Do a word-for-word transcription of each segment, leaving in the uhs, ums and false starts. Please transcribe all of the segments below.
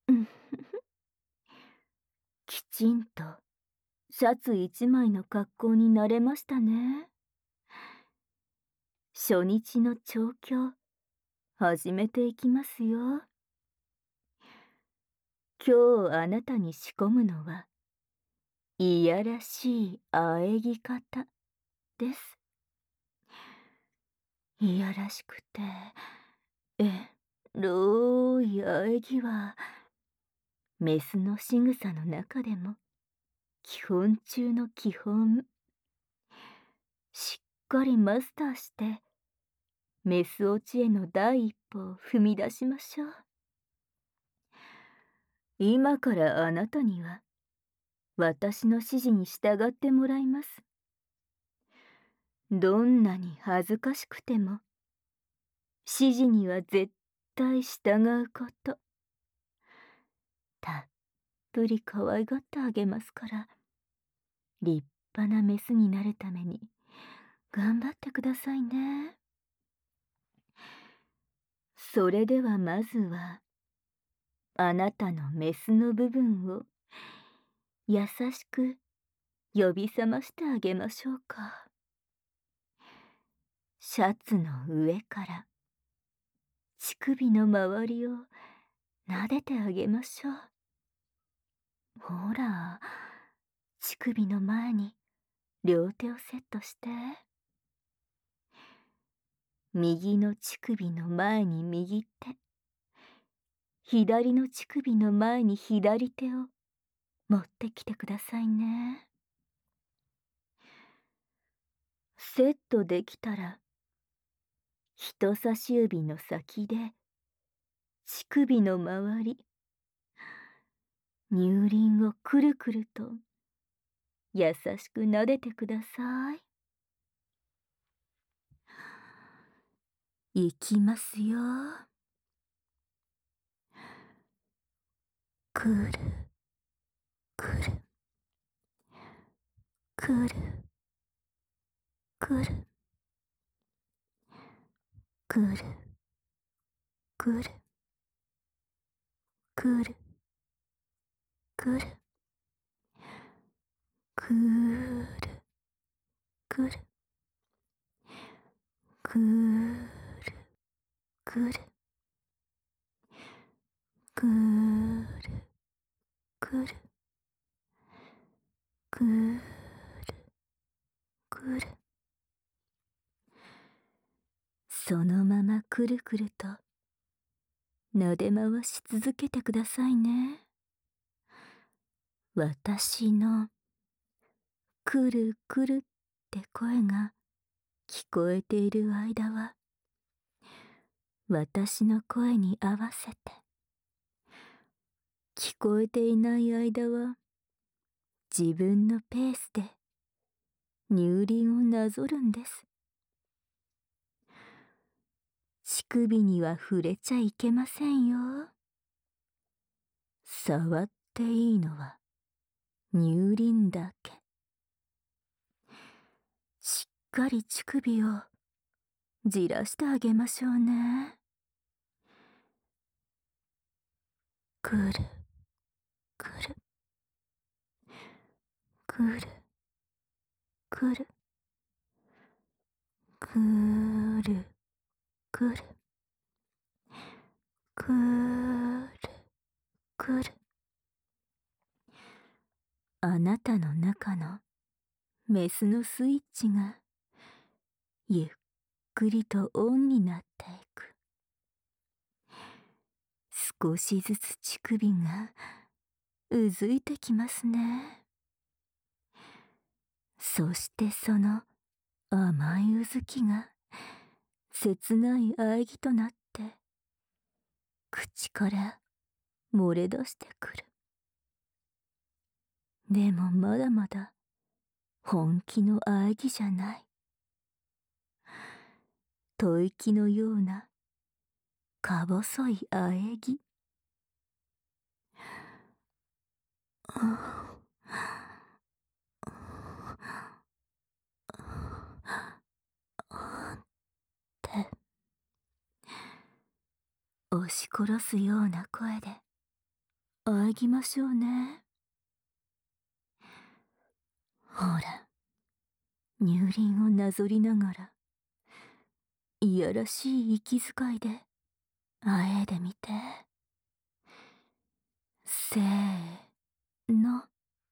うん。きちんとシャツ一枚の格好になれましたね。初日の調教、始めていきますよ。今日あなたに仕込むのは、いやらしい喘ぎ方です。いやらしくて、え、ろい喘ぎは、メスの仕草の中でも、基本中の基本。しっかりマスターして、メス落ちへの第一歩を踏み出しましょう。今からあなたには、私の指示に従ってもらいます。どんなに恥ずかしくても、指示には絶対従うこと。たっぷり可愛がってあげますから、立派なメスになるために、頑張ってくださいね。それではまずは、あなたのメスの部分を、優しく呼び覚ましてあげましょうか。シャツの上から、乳首の周りを撫でてあげましょう。ほら、乳首の前に両手をセットして。右の乳首の前に右手、左の乳首の前に左手を持ってきてくださいね。セットできたら、人差し指の先で乳首の周り、乳輪をくるくると優しく撫でてください。いきますよ。くる、くる、くる、くる、くる、くる、くる、くる、くる、くる、くる、くる、くる、くる、くる、くる。そのままくるくると撫で回し続けてくださいね。私のくるくるって声が聞こえている間は、私の声に合わせて、聞こえていない間は、自分のペースで乳輪をなぞるんです。乳首には触れちゃいけませんよ。触っていいのは乳輪だけ。しっかり乳首をじらしてあげましょうね。くる、くる、くる、くる、くる、くる、くる、くる。あなたの中のメスのスイッチがゆっくりとオンになっていく。少しずつ乳首がうずいてきますね。そしてその甘いうずきが切ない喘ぎとなって口から漏れ出してくる。でもまだまだ本気の喘ぎじゃない。吐息のようなか細い喘ぎ。って押し殺すような声でなぎましょうね。ほら、乳輪をなぞりながら、いやらしい息遣いで、あえいでみて。せーの。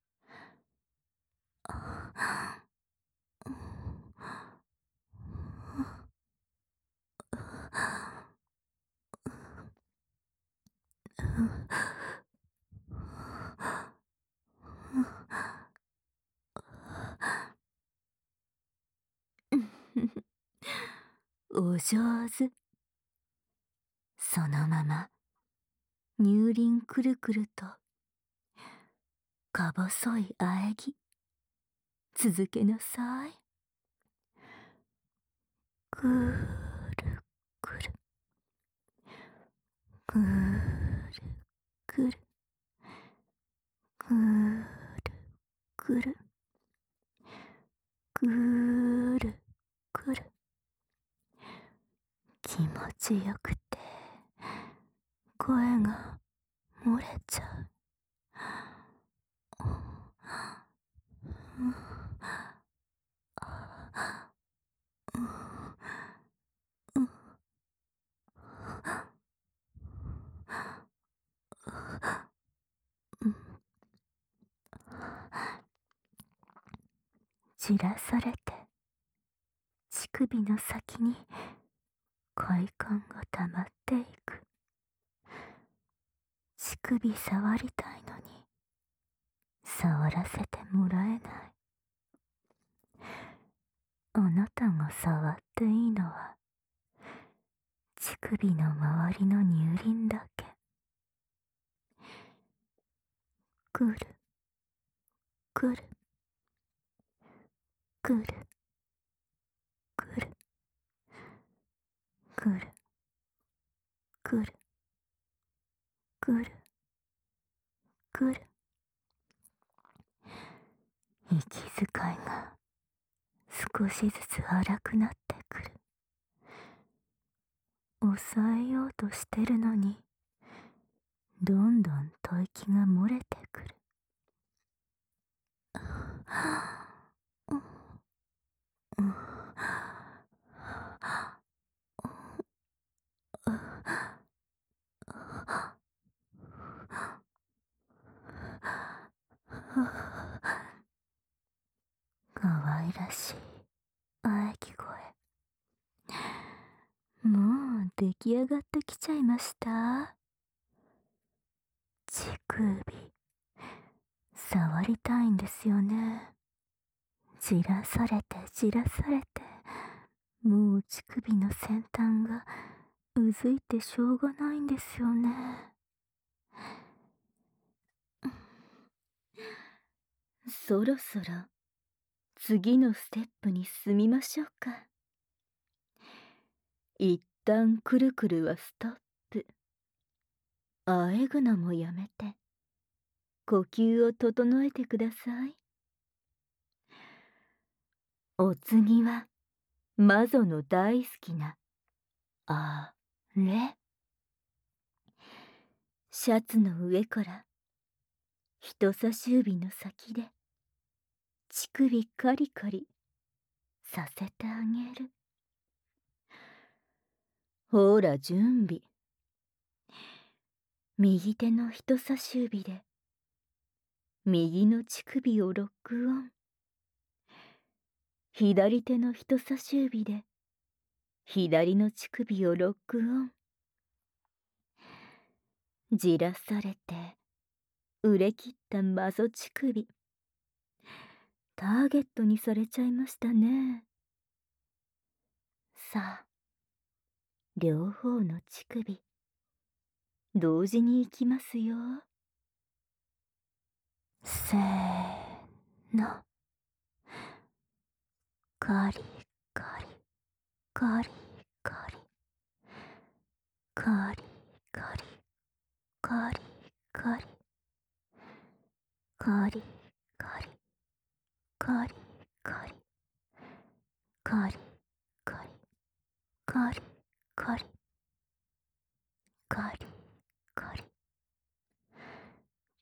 お上手。そのまま乳輪くるくるとか細いあえぎ続けなさい。くるくるくるくるくるくるくるくる、気持ちよくて声が漏れちゃう。じらされて乳首の先に快感がたまっていく。乳首触りたいのに触らせてもらえない。あなたが触っていいのは乳首の周りの乳輪だけ。くるくるくるくるくるくるくるくる、息遣いが少しずつ荒くなってくる。抑えようとしてるのにどんどん吐息が漏れてくる。かわいらしい喘ぎ声。もう出来上がってきちゃいました。乳首触りたいんですよね。じらされてじらされて、もう乳首の先端がうずいてしょうがないんですよね。そろそろ次のステップに進みましょうか。一旦くるくるはストップ。あえぐのもやめて呼吸を整えてください。お次は魔女の大好きなあれ。シャツの上から人差し指の先で乳首カリカリさせてあげる。ほら準備。右手の人差し指で右の乳首をロックオン。左手の人差し指で左の乳首をロックオン。じらされて売れ切ったマゾ乳首、ターゲットにされちゃいましたね。さあ、両方の乳首同時に行きますよ。せーの。カリカリカリカリカリカリカリカリカリカリカリカリカリカリカリカリカリカリカリ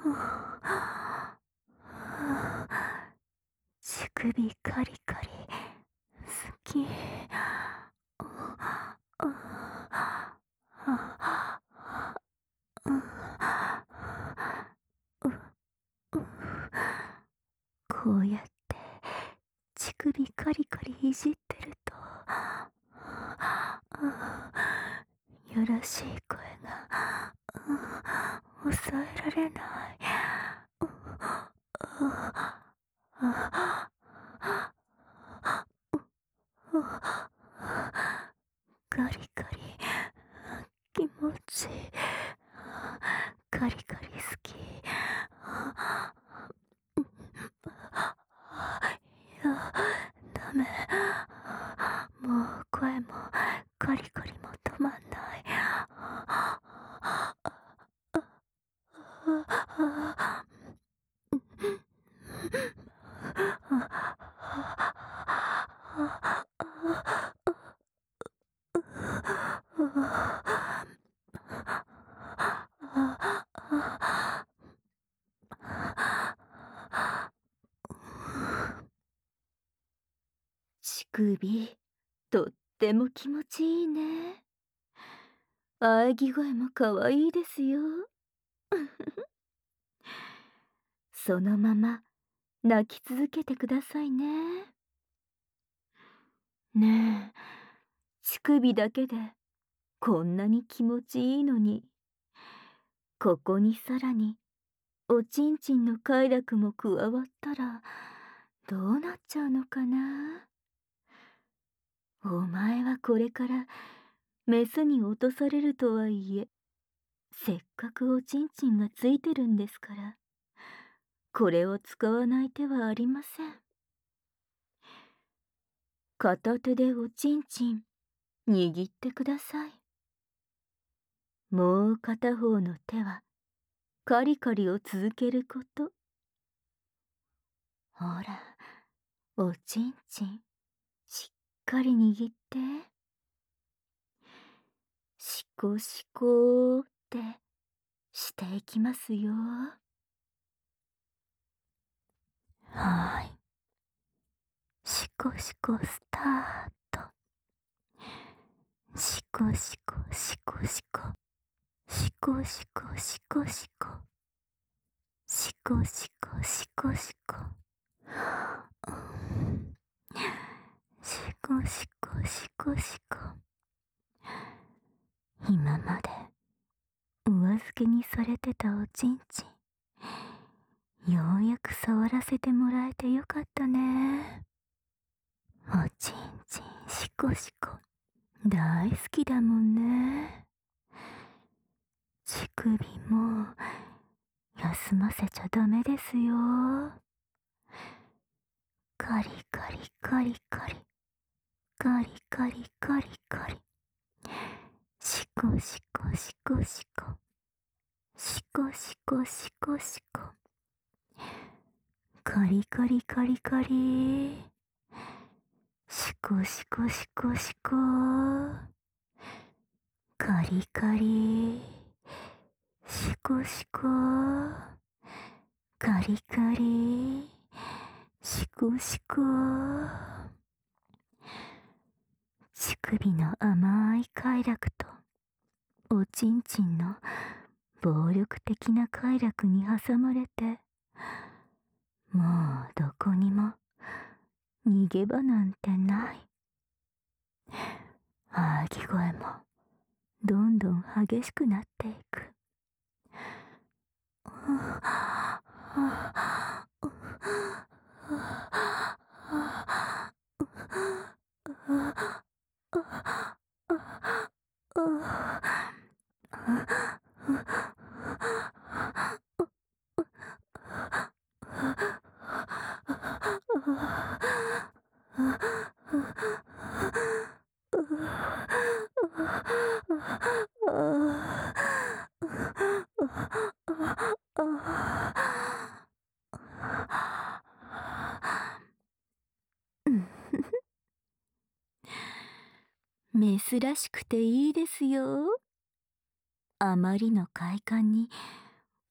乳首カリカリ好き。こうやって乳首カリカリいじってると、よろしい声が抑えられない。カリカリ気持ちいい。カリカリ好き。いや、ダメ。もう声もカリカリも止まんない。乳首、とっても気持ちいいね。喘ぎ声もかわいいですよ。そのまま泣き続けてくださいね。ねえ、乳首だけでこんなに気持ちいいのに、ここにさらにおちんちんの快楽も加わったらどうなっちゃうのかな。お前はこれからメスに落とされるとはいえ、せっかくおちんちんがついてるんですから、これを使わない手はありません。片手でおちんちん握ってください。もう片方の手はカリカリを続けること。ほら、おちんちんしっかり握って。シコシコーってしていきますよ。はーい。シコシコスタート。シコシコシコシコ。シコシコシコシコ。シコシコシコシコ。シコシコシコシコ。今までお預けにされてたおちんちん、ようやく触らせてもらえてよかったね。おちんちんシコシコ大好きだもんね。乳首も休ませちゃダメですよ。カリカリカリカリカリカリカリカリ。シコシコシコシコ。シコシコシコシコ。カリカリカリカリ。シコシコシコシコ。カリカリ。シコシコ。カリカリ。シコシコ。乳首の甘い快楽とおちんちんの暴力的な快楽に挟まれて、もうどこにも逃げ場なんてない。喘ぎ声もどんどん激しくなっていく。メスらしくていいですよ。あまりの快感に